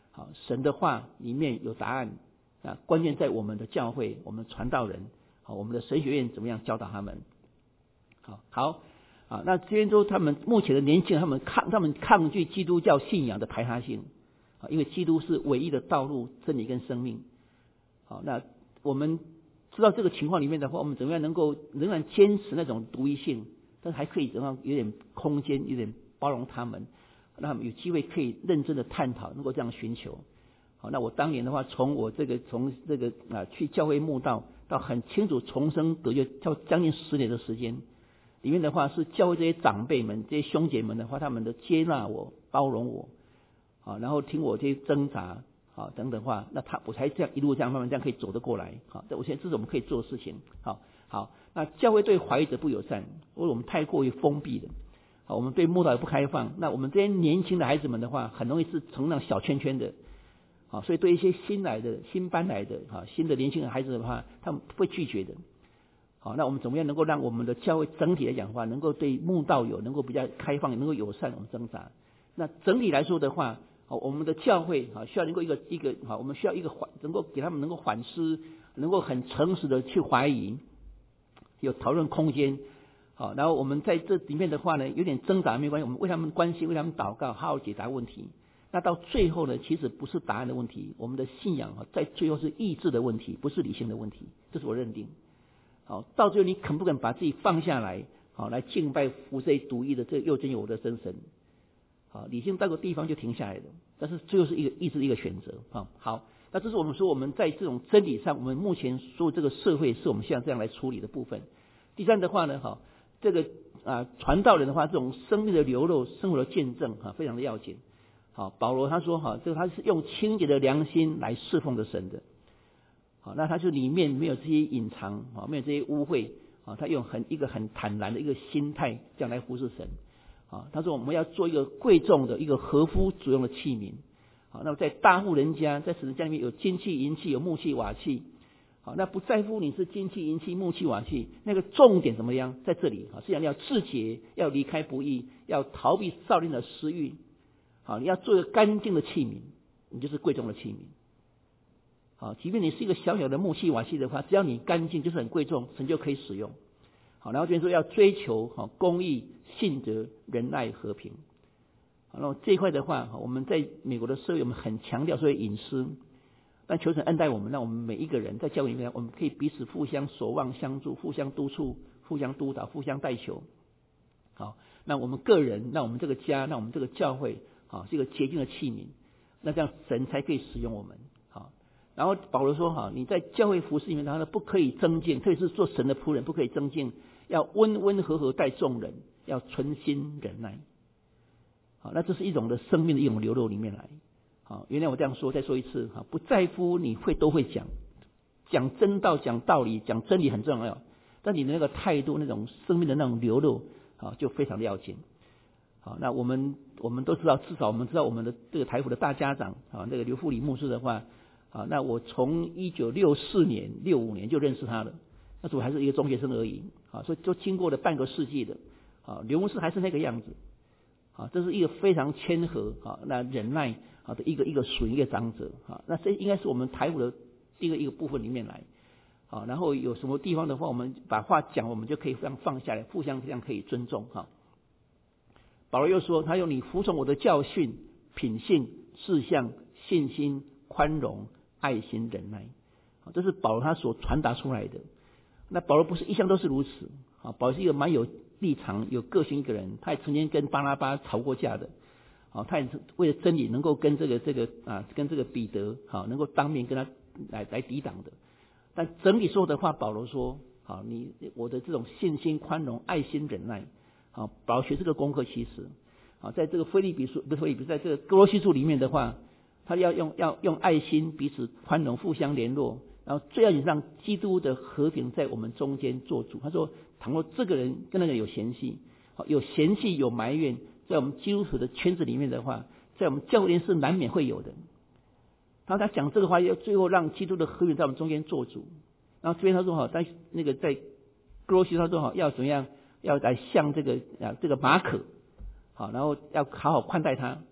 好，神的话里面有答案啊，关键在我们的教会，我们传道人，好，我们的神学院怎么样教导他们。好啊，那这边说他们目前的年轻人，他们抗拒基督教信仰的排他性啊，因为基督是唯一的道路、真理跟生命。好，那我们知道这个情况里面的话，我们怎么样能够仍然坚持那种独一性，但是还可以怎么样有点空间，有点包容他们，让他们有机会可以认真的探讨，能够这样寻求。好，那我当年的话，从这个去教会慕道到很清楚重生得救，将近10年的时间。里面的话是教会这些长辈们、这些兄姐们的话，他们的接纳我、包容我，啊，然后听我这些挣扎，啊等等话，那我才这样一路这样慢慢这样可以走得过来，好，我现在这是我们可以做的事情，好，那教会对怀疑者不友善，因为我们太过于封闭了，好，我们对慕道也不开放，那我们这些年轻的孩子们的话，很容易是成那小圈圈的，好，所以对一些新搬来的，新的年轻人孩子的话，他们会拒绝的。好，那我们怎么样能够让我们的教会整体来讲的话，能够对慕道友能够比较开放，能够友善，我们挣扎。那整体来说的话，我们的教会需要能够我们需要能够给他们能够反思，能够很诚实的去怀疑，有讨论空间。好，然后我们在这里面的话呢，有点挣扎没关系，我们为他们关心，为他们祷告，好好解答问题。那到最后呢，其实不是答案的问题，我们的信仰在最后是意志的问题，不是理性的问题，这是我认定。好，到最后你肯不肯把自己放下来，好，来敬拜服这独一的这又真有的真神。好，理性到个地方就停下来了，但是最后是一个意志的一个选择。好，那这是我们说我们在这种真理上，我们目前说这个社会是我们现在这样来处理的部分。第三的话呢，这个传道人的话，这种生命的流露、生活的见证非常的要紧。好，保罗他说这个他是用清洁的良心来侍奉着神的。好，那他就里面没有这些隐藏，没有这些污秽，他用一个很坦然的一个心态这样来服侍神。他说我们要做一个贵重的一个合乎主用的器皿。好，那么在大户人家，在神家里面有金器、银器、有木器、瓦器。好，那不在乎你是金器、银器、木器、瓦器，那个重点怎么样？在这里，实际上要自洁，要离开不义，要逃避少年的私欲。好，你要做一个干净的器皿，你就是贵重的器皿。好，即便你是一个小小的木器瓦器的话，只要你干净，就是很贵重，神就可以使用。好，然后这边说要追求公义、信德、仁爱、和平。好，那这一块的话，我们在美国的社会，我们很强调所谓隐私，但求神恩待我们，让我们每一个人在教会里面，我们可以彼此互相守望相助，互相督促，互相督导，互相代求。好，那我们个人，那我们这个家，那我们这个教会，是一个洁净的器皿，那这样神才可以使用我们。然后保罗说你在教会服事里面，他不可以争竞，特别是做神的仆人不可以争竞，要温温和和待众人，要存心忍耐。好，那这是一种的生命的一种流露里面来。好，原来我这样说，再说一次，不在乎你都会讲真道、讲道理、讲真理很重要，但你的那个态度、那种生命的那种流露，就非常的要紧。好，那我们都知道，至少我们知道我们的这个台府的大家长那个刘富里牧师的话。那我从1964年、65年就认识他了，那时候我还是一个中学生而已，所以就经过了半个世纪的，刘牧师还是那个样子，这是一个非常谦和，那忍耐的一个属灵的长者，那这应该是我们台府的一个部分里面来，然后有什么地方的话，我们把话讲，我们就可以放下来，互相这样可以尊重。保罗又说，他用你服从我的教训、品性、志向、信心、宽容、爱心、忍耐，这是保罗他所传达出来的。那保罗不是一向都是如此，保罗是一个蛮有立场、有个性一个人，他也曾经跟巴拿巴吵过架的，他也是为了真理能够跟这个彼得能够当面跟他来抵挡的。但整体说的话，保罗说我的这种信心、宽容、爱心、忍耐，保罗学这个功课，其实在这个在这个哥罗西书里面的话，他要用爱心彼此宽容，互相联络，然后最要紧让基督的和平在我们中间做主。他说，倘若这个人跟那个人有嫌隙、有埋怨，在我们基督徒的圈子里面的话，在我们教会里是难免会有的。然后他讲这个话，要最后让基督的和平在我们中间做主。然后这边他说在哥罗西他说要怎么样，要来向这个马可，然后要好好宽待他。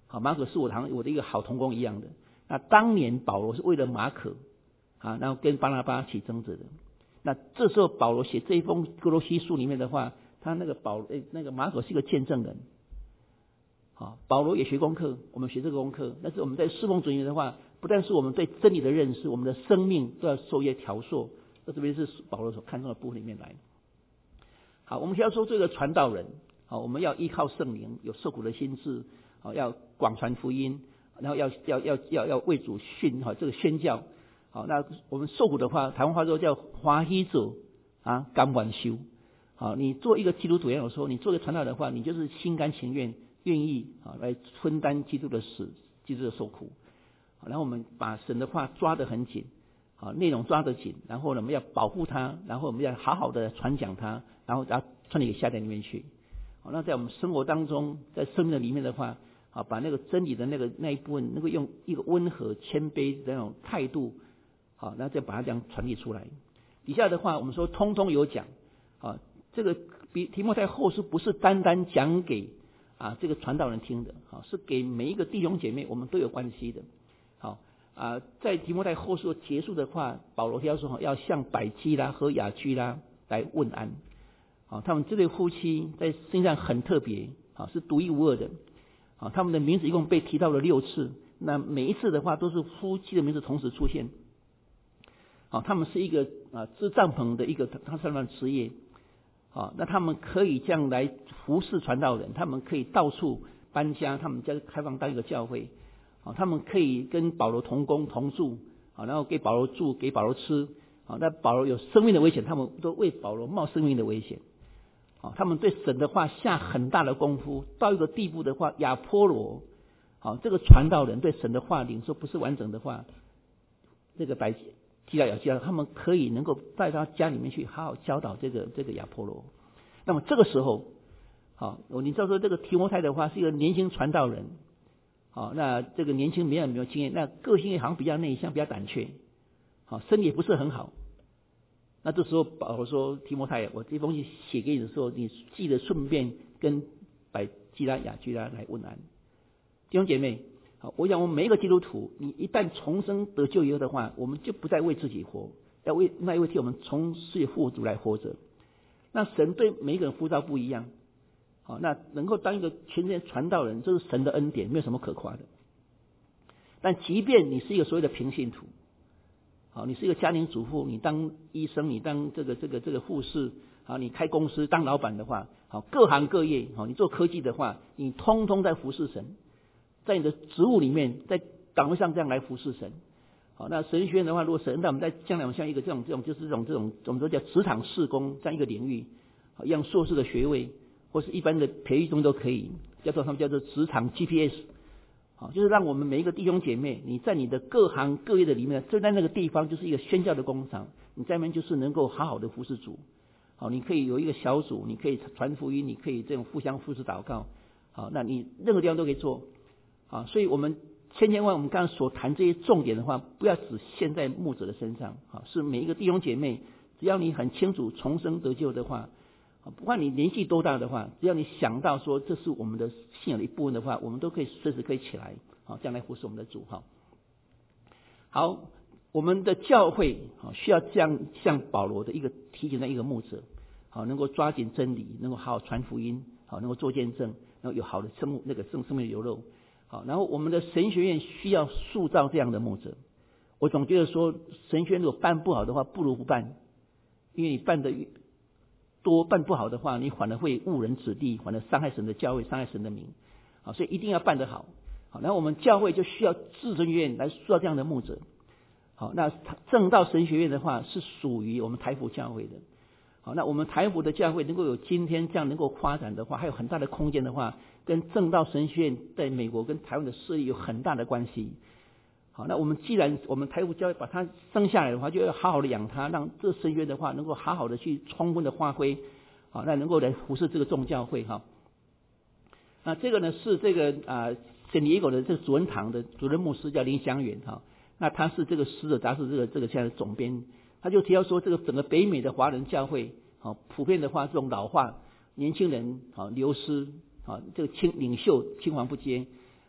好，马可是我的一个好同工一样的。那当年保罗是为了马可啊，然后跟巴拿巴起争执的。那这时候保罗写这一封哥罗西书里面的话，他那个马可是一个见证人。好，保罗也学功课，我们学这个功课，但是我们在侍奉主里面的话，不但是我们对真理的认识，我们的生命都要受一些调塑。这边是保罗所看重的部分里面来。好，我们要说这个传道人，好，我们要依靠圣灵，有受苦的心志，好，要广传福音，然后要为主训，好，这个宣教。好，那我们受苦的话，台湾话说叫欢喜做啊，甘愿受。好，你做一个基督徒要说，你做一个传道人的话，你就是心甘情愿。愿意来分担基督的死，基督的受苦。然后我们把神的话抓得很紧，内容抓得紧，然后呢我们要保护它，然后我们要好好的传讲它，然后把它传递给下代里面去。那在我们生活当中，在生命的里面的话，把那个真理的那一部分，能够用一个温和谦卑的那种态度，然后再把它这样传递出来。底下的话我们说通通有讲，这个提摩太后书不是单单讲给这个传道人听的，是给每一个弟兄姐妹，我们都有关系的。好在提摩太后书结束的话，保罗要说要向百基拉和雅居拉来问安。他们这对夫妻在身上很特别，是独一无二的。他们的名字一共被提到了6次，那每一次的话都是夫妻的名字同时出现。他们是一个织帐篷的一个他上的职业。那他们可以这样来服侍传道人，他们可以到处搬家，他们家开放当一个教会。他们可以跟保罗同工同住，然后给保罗住，给保罗吃。那保罗有生命的危险，他们都为保罗冒生命的危险。他们对神的话下很大的功夫，到一个地步的话，亚波罗这个传道人对神的话领受不是完整的话，这个百基拉雅基拉他们可以能够带到家里面去好好教导这个亚波罗。那么这个时候你知道说这个提摩太的话是一个年轻传道人，那这个年轻没有经验，那个性也好像比较内向，比较胆怯，身体也不是很好。那这时候保罗说提摩太，我这封信写给你的时候，你记得顺便跟百基拉雅基拉来问安。弟兄姐妹，我想我们每一个基督徒，你一旦重生得救以后的话，我们就不再为自己活，要为那一位替我们从事父主来活着。那神对每一个人呼召不一样，那能够当一个全人传道人，这是神的恩典，没有什么可夸的。但即便你是一个所谓的平信徒，你是一个家庭主妇，你当医生，你当这个护士，你开公司当老板的话，各行各业，你做科技的话，你通通在服侍神。在你的职务里面，在岗位上这样来服侍神。那神学院的话，如果神让我们在将来我们像一个这种就是这种我们说叫职场事工这样一个领域，一样硕士的学位或是一般的培育中都可以，他们叫做职场 GPS， 就是让我们每一个弟兄姐妹，你在你的各行各业的里面，就在那个地方就是一个宣教的工厂，你在那边就是能够好好的服侍主。你可以有一个小组，你可以传福音，你可以这种互相扶持祷告。那你任何地方都可以做。所以我们千万我们刚刚所谈这些重点的话，不要只限在牧者的身上，是每一个弟兄姐妹，只要你很清楚重生得救的话，不管你年纪多大的话，只要你想到说这是我们的信仰的一部分的话，我们都可以随时可以起来，这样来服侍我们的主。好，我们的教会需要这样像保罗的一个提醒的一个牧者，能够抓紧真理，能够好好传福音，能够做见证，然后有好的生命的流露。然后我们的神学院需要塑造这样的牧者。我总觉得说神学院如果办不好的话，不如不办，因为你办的多，办不好的话，你反而会误人子弟，反而伤害神的教会，伤害神的名。所以一定要办得好。然后我们教会就需要至神学院来塑造这样的牧者。那正道神学院的话是属于我们台福教会的。那我们台福的教会能够有今天这样能够发展的话，还有很大的空间的话，跟正道神学院在美国跟台湾的势力有很大的关系。那我们既然我们台福教会把它生下来的话，就要好好的养它，让这神学院的话能够好好的去充分的发挥，那能够来服侍这个众教会。那这个呢是这个圣地亚哥的这个主任堂的主任牧师叫林祥远，那他是这个使者杂志这个现在的总编。他就提到说，这个整个北美的华人教会，普遍的话这种老化，年轻人流失，这个领袖青黄不接，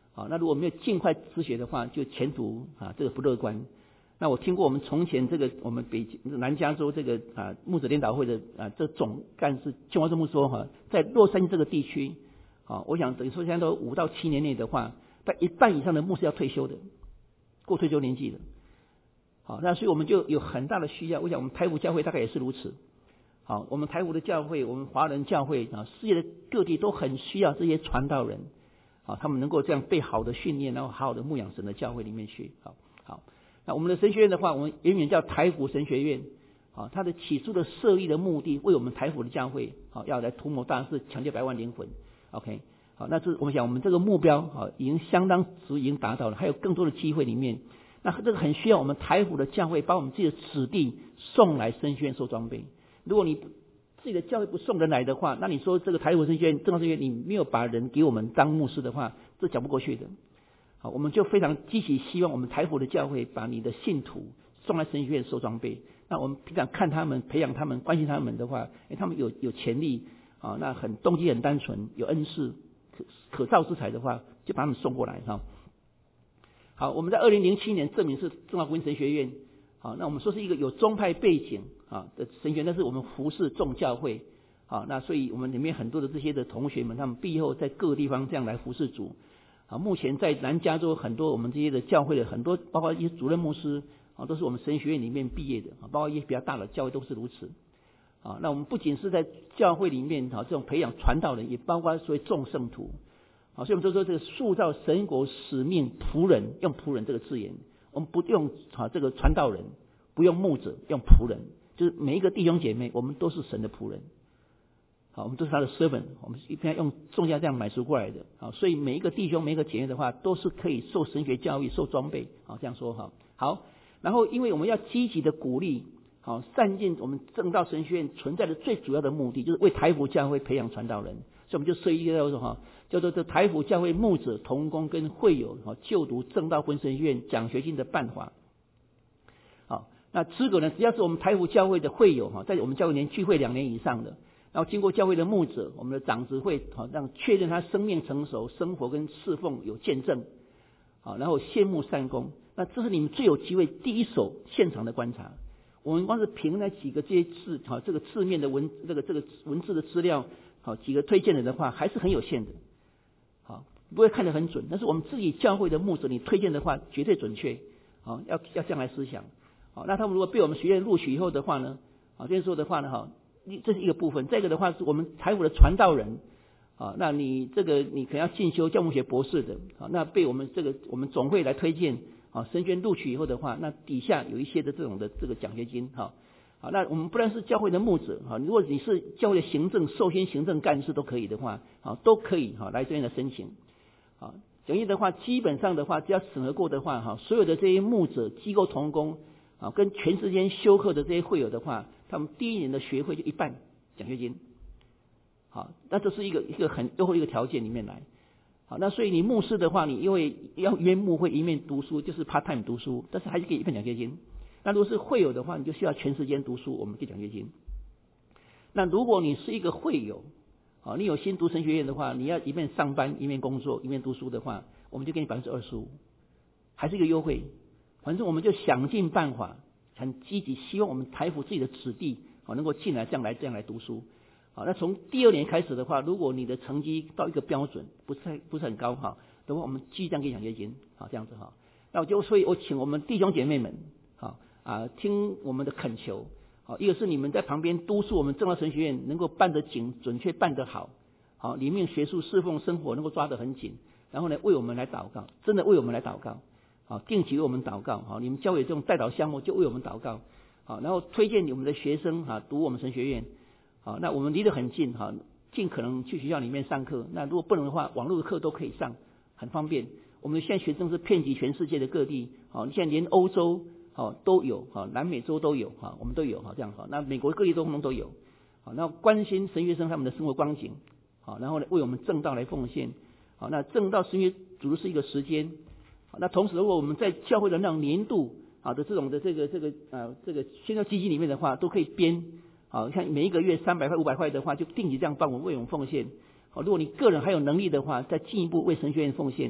那如果没有尽快自学的话，就前途这个不乐观。那我听过我们从前我们南加州牧者联导会的这总干事邱华忠牧师说在洛杉矶这个地区我想等于说现在都5到7年内的话，在一半以上的牧师要退休的，过退休年纪的。那所以我们就有很大的需要。我想我们台湖教会大概也是如此。我们台湖的教会，我们华人教会世界的各地都很需要这些传道人他们能够这样被好的训练，然后好好的牧养神的教会里面去。好，那我们的神学院的话，我们原名叫台湖神学院。它的起初的设立的目的，为我们台湖的教会要来图谋大事，抢救100万灵魂。OK， 那这我想我们这个目标已经相当已经达到了，还有更多的机会里面。那这个很需要我们台湖的教会把我们自己的子弟送来神学院受装备。如果你自己的教会不送人来的话，那你说这个台湖神学院、正道神学院，你没有把人给我们当牧师的话，这讲不过去的。我们就非常积极希望我们台湖的教会把你的信徒送来神学院受装备。那我们平常看他们、培养他们、关心他们的话，他们有潜力那很动机很单纯，有恩赐、可造之材的话，就把他们送过来好，我们在2007年证明是正道福音神学院。那我们说是一个有宗派背景的神学院，但是我们服侍众教会那所以我们里面很多的这些的同学们，他们毕业后在各个地方这样来服侍主目前在南加州很多我们这些的教会的很多，包括一些主任牧师都是我们神学院里面毕业的包括一些比较大的教会都是如此那我们不仅是在教会里面这种培养传道人，也包括所谓众圣徒所以我们就说这个塑造神国使命仆人，用仆人这个字眼，我们不用这个传道人，不用牧者，用仆人，就是每一个弟兄姐妹，我们都是神的仆人我们都是他的 servant， 我们一般用重价这样买赎过来的所以每一个弟兄每一个姐妹的话，都是可以受神学教育、受装备这样说好，然后因为我们要积极的鼓励善尽我们正道神学院存在的最主要的目的，就是为台湖教会培养传道人，所以我们就设一个叫做这台湖教会牧者同工跟会友就读正道福音神学院奖学金的办法那资格呢，只要是我们台湖教会的会友在我们教会年聚会2年以上的，然后经过教会的牧者，我们的长执会让确认他生命成熟，生活跟侍奉有见证然后羡慕善功，那这是你们最有机会第一手现场的观察。我们光是凭那几个这些字这个字面的这个文字的资料几个推荐人的话，还是很有限的不会看得很准，但是我们自己教会的牧者，你推荐的话绝对准确要这样来思想那他们如果被我们学院录取以后的话呢这样说的话呢这是一个部分。再一个的话是我们台湖的传道人那你可能要进修教牧学博士的那被我们总会来推荐神学院录取以后的话，那底下有一些的这种的这个奖学金那我们不但是教会的牧者如果你是教会的行政受薪行政干事都可以的话都可以来这边的申请奖学金的话，基本上的话只要审核过的话所有的这些牧者机构同工跟全时间修课的这些会友的话，他们第1年的学费就一半奖学金那这是一个很优厚的一个条件里面来那所以你牧师的话，你因为要约牧会一面读书，就是 part time 读书，但是还是给一份奖学金。那如果是会友的话，你就需要全时间读书，我们给奖学金。那如果你是一个会友你有心读神学院的话，你要一面上班一面工作一面读书的话，我们就给你 25%， 还是一个优惠。反正我们就想尽办法，很积极，希望我们台湖自己的子弟能够进来这样来读书那从第2年开始的话，如果你的成绩到一个标准不是很高的话，我们继续这样给奖学金这样子那所以我请我们弟兄姐妹们听我们的恳求一个是你们在旁边督促我们正道神学院能够办得紧，准确办得好里面学术侍奉生活能够抓得很紧，然后呢为我们来祷告，真的为我们来祷告定期为我们祷告你们教会这种代祷项目就为我们祷告然后推荐你们的学生读我们神学院那我们离得很近尽可能去学校里面上课，那如果不能的话，网络的课都可以上，很方便。我们现在学生是遍及全世界的各地现在连欧洲都有南美洲都有我们都有这样那美国各地都有那关心神学生他们的生活光景然后呢为我们正道来奉献那正道神学主是一个时间那同时如果我们在教会的那种年度的这种的这个宣教基金里面的话，都可以编像每一个月300块500块的话，就定期这样帮我们为我们奉献如果你个人还有能力的话，再进一步为神学院奉献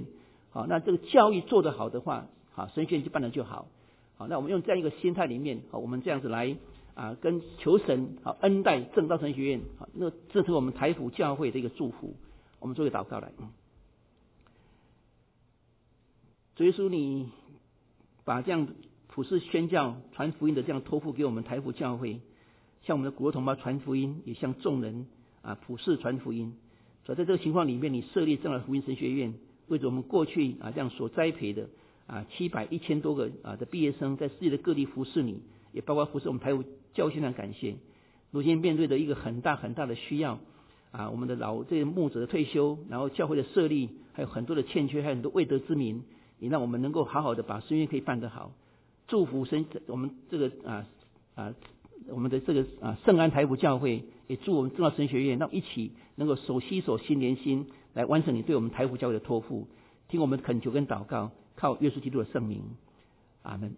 好，那这个教育做得好的话，好，神学院就办得就好。好，那我们用这样一个心态里面，好，我们这样子来跟求神好恩待正道神学院，好，那这是我们台府教会的一个祝福。我们做一个祷告来。主耶稣，你把这样普世宣教、传福音的这样托付给我们台府教会，向我们的国同胞传福音，也向众人普世传福音。所以在这个情况里面，你设立正道福音神学院，为着我们过去这样所栽培的1000多个的毕业生，在世界的各地服侍你，也包括服侍我们台府教会，现场感谢。如今面对的一个很大很大的需要我们的这些牧者的退休，然后教会的设立，还有很多的欠缺，还有很多未得之民，也让我们能够好好的把神学院可以办得好。祝福我们这个我们的这个圣安台府教会，也祝我们正道神学院，让一起能够手携手心连心，来完成你对我们台府教会的托付。听我们的恳求跟祷告，靠耶稣基督的圣名，阿们。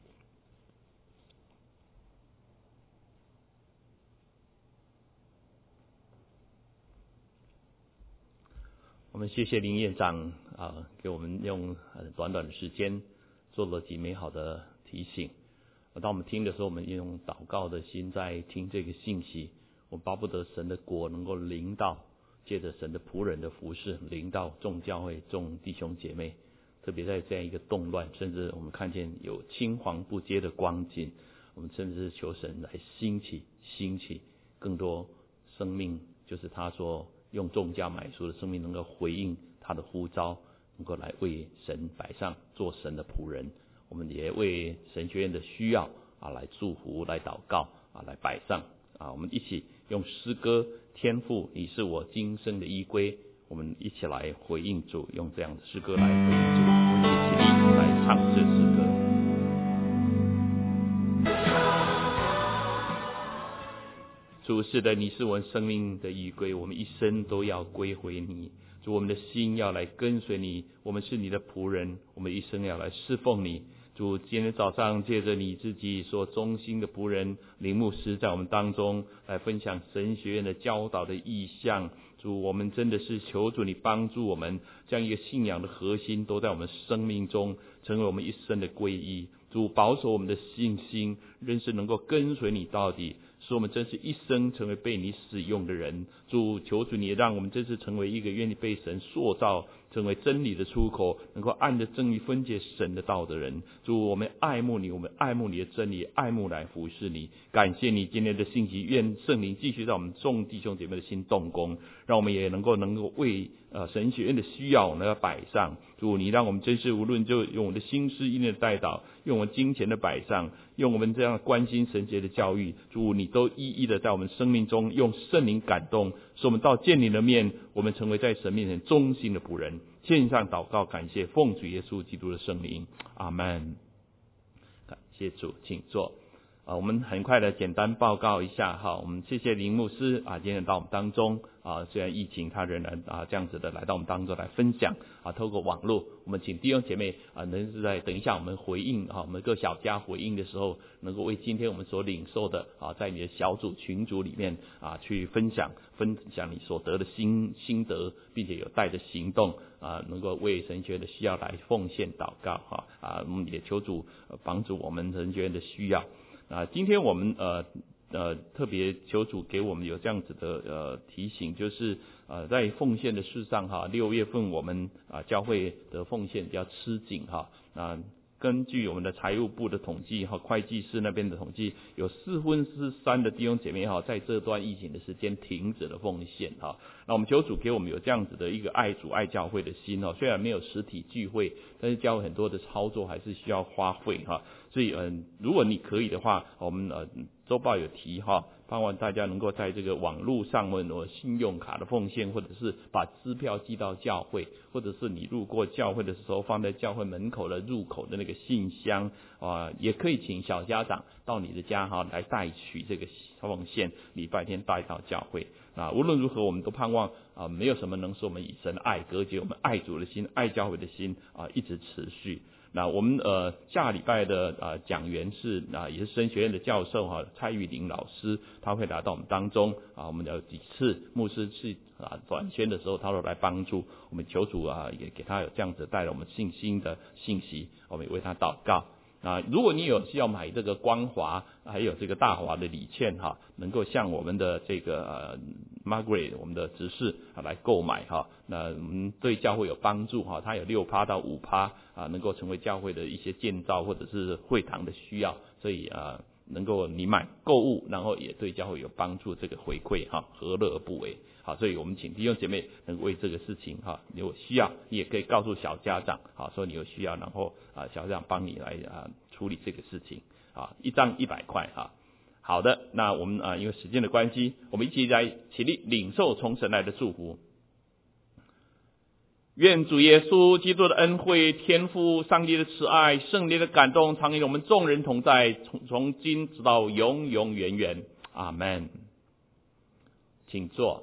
我们谢谢林院长给我们用短短的时间做了极美好的提醒。当我们听的时候，我们用祷告的心在听这个信息。我巴不得神的国能够临到，借着神的仆人的服事临到众教会、众弟兄姐妹。特别在这样一个动乱，甚至我们看见有青黄不接的光景，我们甚至求神来兴起更多生命，就是他说用重价买赎的生命，能够回应他的呼召，能够来为神摆上做神的仆人。我们也为神学院的需要来祝福、来祷告来摆上我们一起用诗歌天父你是我今生的依归，我们一起来回应主，用这样的诗歌来回应主。我们一起起立来唱这诗歌。主，是的，你是我们生命的依归，我们一生都要归回你。主，我们的心要来跟随你，我们是你的仆人，我们一生要来侍奉你。主，今天早上借着你自己所忠心的仆人林牧师在我们当中来分享神学院的教导的意向。主，我们真的是求主你帮助我们，这样一个信仰的核心都在我们生命中成为我们一生的皈依。主，保守我们的信心，仍是能够跟随你到底，使我们真是一生成为被你使用的人。主，求主你让我们真是成为一个愿意被神塑造，成为真理的出口，能够按着正义分解神的道的人。主，我们爱慕你，我们爱慕你的真理，爱慕来服侍你。感谢你今天的信息，愿圣灵继续在我们众弟兄姐妹的心动工，让我们也能够为神学院的需要能够摆上。主，你让我们真是无论就用我们的心思意念的带导，用我们金钱的摆上，用我们这样关心神学的教育，主你都一一的在我们生命中用圣灵感动，使我们到见你的面，我们成为在神面前忠心的仆人。献上祷告感谢，奉主耶稣基督的圣名，阿们。感谢主，请坐。我们很快的简单报告一下我们谢谢林牧师今天到我们当中虽然疫情他仍然这样子的来到我们当中来分享透过网络，我们请弟兄姐妹能是在等一下我们回应我们各小家回应的时候，能够为今天我们所领受的在你的小组群组里面去分享你所得的心得，并且有带着行动能够为神学院的需要来奉献祷告我们也求主帮助我们神学院的需要。今天我们特别求主给我们有这样子的提醒，就是在奉献的事上6月份我们教会的奉献比较吃紧根据我们的财务部的统计会计师那边的统计，有3/4的弟兄姐妹在这段疫情的时间停止了奉献那我们求主给我们有这样子的一个爱主爱教会的心虽然没有实体聚会，但是教会很多的操作还是需要花费所以如果你可以的话，我们周报有提盼望大家能够在这个网络上面信用卡的奉献，或者是把支票寄到教会，或者是你路过教会的时候放在教会门口的入口的那个信箱也可以请小家长到你的家来带取这个奉献，礼拜天带到教会。无论如何我们都盼望没有什么能使我们以神的爱隔绝我们爱主的心、爱教会的心一直持续。 那我们下礼拜的讲员是也是神学院的教授蔡玉玲老师，他会来到我们当中我们有几次牧师去短宣的时候，他都来帮助我们，求主也给他有这样子带来我们信心的信息，我们也为他祷告。如果你有需要买这个光华还有这个大华的礼券能够向我们的这个Margaret 我们的执事来购买那我们对教会有帮助它有 6% 到 5% 能够成为教会的一些建造或者是会堂的需要，所以能够你买购物，然后也对教会有帮助，这个回馈何乐而不为。所以我们请弟兄姐妹能为这个事情你有需要，你也可以告诉小家长说你有需要，然后小家长帮你来处理这个事情1张100块好的，那我们因为时间的关系，我们一起来起立领受从神来的祝福。愿主耶稣基督的恩惠、天父上帝的慈爱、圣灵的感动常与我们众人同在，从今直到永永远远。阿们。请坐。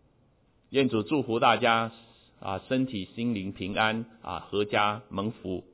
愿主祝福大家身体心灵平安阖家蒙福。